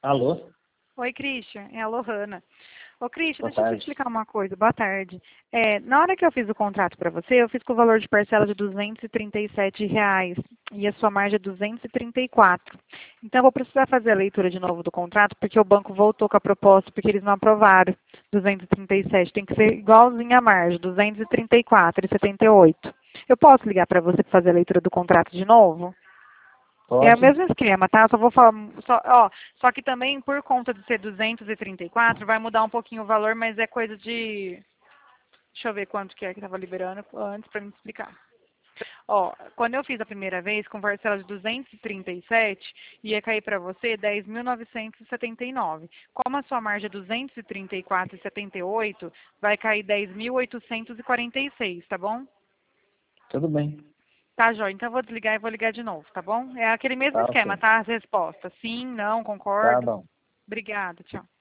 Alô? Oi, Christian. É a Lohana. Ô, Christian, Boa deixa eu te tarde. explicar uma coisa. Boa tarde. Na hora que eu fiz o contrato para você, eu fiz com o valor de parcela de R$ 237 e a sua margem é 234. Então, eu vou precisar fazer a leitura de novo do contrato, porque o banco voltou com a proposta, porque eles não aprovaram 237. Tem que ser igualzinho a margem, 234,78. Eu posso ligar para você para fazer a leitura do contrato de novo? É o Pode? mesmo esquema, tá? Só vou falar, só que também por conta de ser 234, vai mudar um pouquinho o valor, mas é coisa de, deixa eu ver quanto que é que estava liberando antes para me explicar. Ó, quando eu fiz a primeira vez com parcela de 237, ia cair para você 10.979. Como a sua margem é 234,78, vai cair 10.846, tá bom? Tudo bem. Tá, Jó. Então eu vou desligar e vou ligar de novo, tá bom? É aquele mesmo Tá esquema, ok. tá? As respostas. Sim, não, Tá concordo. bom. Obrigada, tchau.